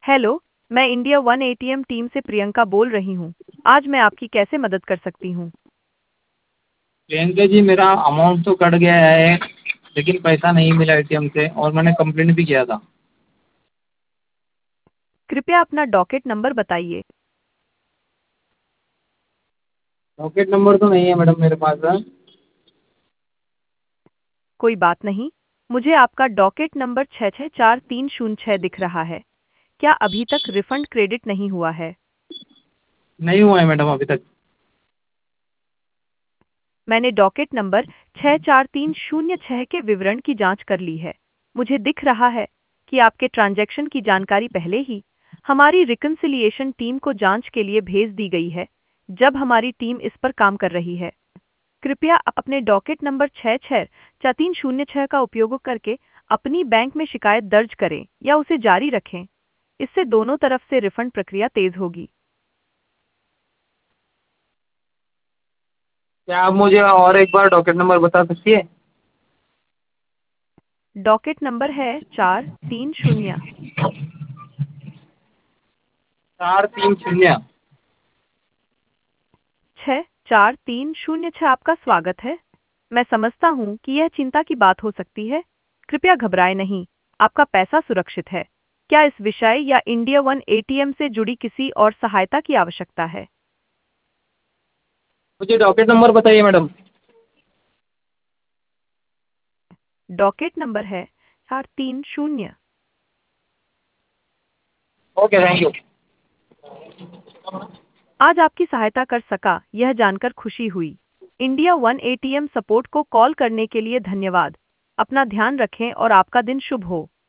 Hello, मैं India one ATM team से प्रियंका बोल रही हूँ। आज मैं आपकी कैसे मदद कर सकती हूँ? प्रियंका जी, मेरा अमाउंट तो कट गया है, लेकिन पैसा नहीं मिला एटीएम से और मैंने कंप्लेंट भी किया था। कृपया अपना डॉकेट नंबर बताइए। डॉकेट नंबर तो नहीं है मैडम मेरे पास। कोई बात नहीं, मुझे आपका डॉकेट नंबर 664306 दिख रहा है। क्या अभी तक रिफंड क्रेडिट नहीं हुआ है? नहीं हुआ है मैडम अभी तक। मैंने डॉकेट नंबर 643006 के विवरण की जांच कर ली है। मुझे दिख रहा है कि आपके ट्रांजैक्शन की जानकारी पहले ही हमारी रिकन्सिलिएशन टीम को जांच के लिए भेज दी गई है, जब हमारी टीम इस पर काम कर रही है। कृपया अपने डॉकेट नंबर 664306 का उपयोग करके अपनी बैंक में शिकायत दर्ज करें या उसे जारी रखें। इससे दोनों तरफ से रिफंड प्रक्रिया तेज होगी। क्या आप मुझे और एक बार डॉकेट नंबर बता सकती है? डॉकेट नंबर है 430। 430। 64306 आपका स्वागत है। मैं समझता हूँ कि यह चिंता की बात हो सकती है। कृपया घबराएं नहीं, आपका पैसा सुरक्षित है। क्या इस विषय या इंडिया वन एटीएम से जुड़ी किसी और सहायता की आवश्यकता है? मुझे डॉकेट नंबर बताइए मैडम। डॉकेट नंबर है 430। Okay, thank you. आज आपकी सहायता कर सका यह जानकर खुशी हुई। इंडिया वन एटीएम सपोर्ट को कॉल करने के लिए धन्यवाद। अपना ध्यान रखें और आपका दिन शुभ हो।